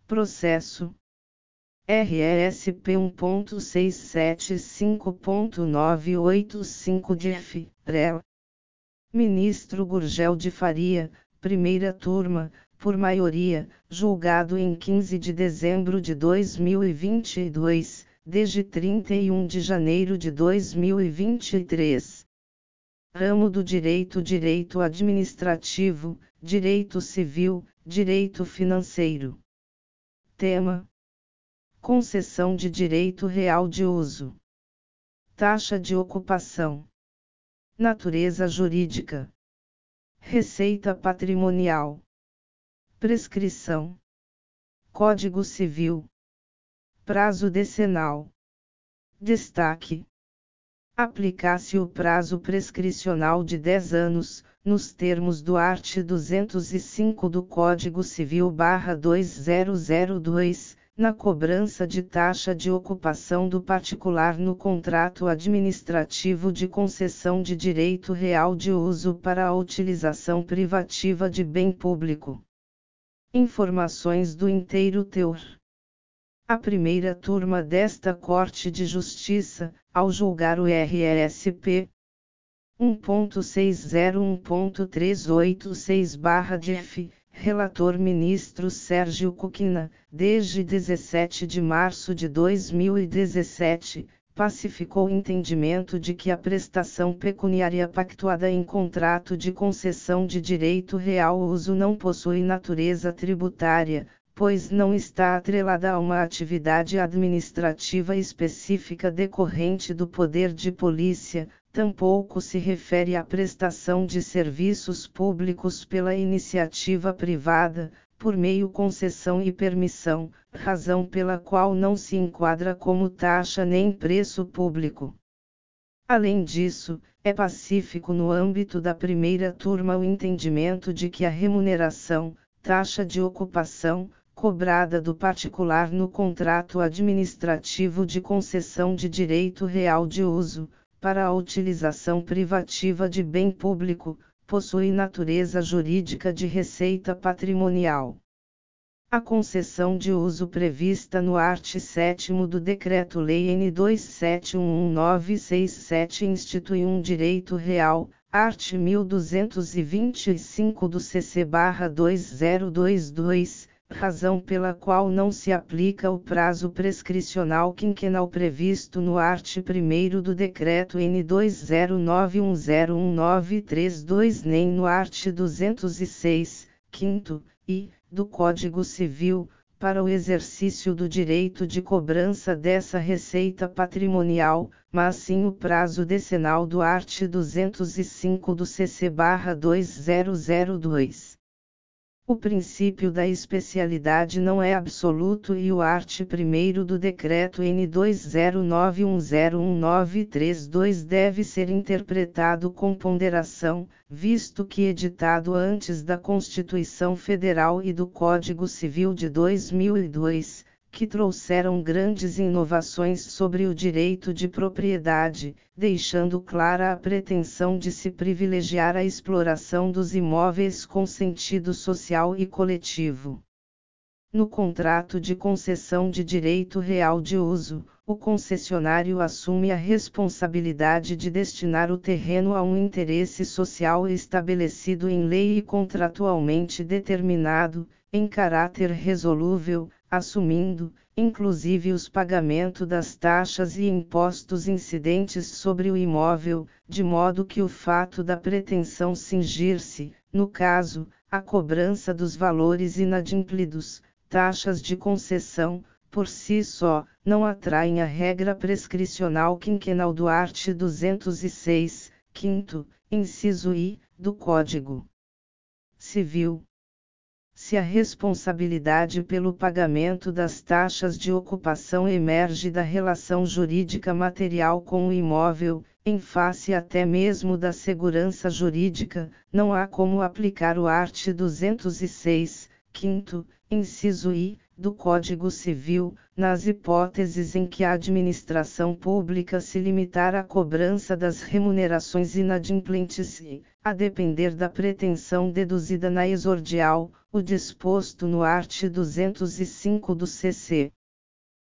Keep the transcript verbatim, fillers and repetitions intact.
Processo R E S P um ponto seis sete cinco ponto nove oito cinco D F, R E L. Ministro Gurgel de Faria, primeira turma, por maioria, julgado em quinze de dezembro de dois mil e vinte e dois, desde trinta e um de janeiro de dois mil e vinte e três. Ramo do Direito: Direito Administrativo, Direito Civil, Direito Financeiro. Tema: concessão de direito real de uso. Taxa de ocupação. Natureza jurídica. Receita patrimonial. Prescrição. Código Civil. Prazo decenal. Destaque: aplicar-se o prazo prescricional de dez anos, nos termos do art. duzentos e cinco do Código Civil barra dois mil e dois, na cobrança de taxa de ocupação do particular no contrato administrativo de concessão de direito real de uso para a utilização privativa de bem público. Informações do inteiro teor. A primeira turma desta Corte de Justiça, ao julgar o R E S P um ponto seis zero um ponto trezentos e oitenta e seis barra D F, relator ministro Sérgio Cuquina, desde dezessete de março de dois mil e dezessete, pacificou o entendimento de que a prestação pecuniária pactuada em contrato de concessão de direito real uso não possui natureza tributária, pois não está atrelada a uma atividade administrativa específica decorrente do poder de polícia, tampouco se refere à prestação de serviços públicos pela iniciativa privada, por meio concessão e permissão, razão pela qual não se enquadra como taxa nem preço público. Além disso, é pacífico no âmbito da primeira turma o entendimento de que a remuneração, taxa de ocupação, cobrada do particular no contrato administrativo de concessão de direito real de uso, para a utilização privativa de bem público, possui natureza jurídica de receita patrimonial. A concessão de uso prevista no art. sétimo do Decreto-Lei N dois sete um um nove seis sete institui um direito real, art. mil duzentos e vinte e cinco do C C barra dois mil e vinte e dois, razão pela qual não se aplica o prazo prescricional quinquenal previsto no art. primeiro do Decreto N dois zero nove um zero um nove três dois nem no art. duzentos e seis, quinto, e, do Código Civil, para o exercício do direito de cobrança dessa receita patrimonial, mas sim o prazo decenal do art. duzentos e cinco do C C barra dois mil e dois. O princípio da especialidade não é absoluto e o art. primeiro do Decreto N dois zero nove um zero um nove três dois deve ser interpretado com ponderação, visto que editado antes da Constituição Federal e do Código Civil de dois mil e dois, que trouxeram grandes inovações sobre o direito de propriedade, deixando clara a pretensão de se privilegiar a exploração dos imóveis com sentido social e coletivo. No contrato de concessão de direito real de uso, o concessionário assume a responsabilidade de destinar o terreno a um interesse social estabelecido em lei e contratualmente determinado, em caráter resolúvel, assumindo, inclusive os pagamentos das taxas e impostos incidentes sobre o imóvel, de modo que o fato da pretensão cingir-se, no caso, à cobrança dos valores inadimplidos, taxas de concessão, por si só, não atraem a regra prescricional quinquenal do art. duzentos e seis, quinto, inciso I, do Código Civil. Se a responsabilidade pelo pagamento das taxas de ocupação emerge da relação jurídica material com o imóvel, em face até mesmo da segurança jurídica, não há como aplicar o art. duzentos e seis, quinto, inciso I, do Código Civil, nas hipóteses em que a administração pública se limitar à cobrança das remunerações inadimplentes e, a depender da pretensão deduzida na exordial, o disposto no art. duzentos e cinco do C C.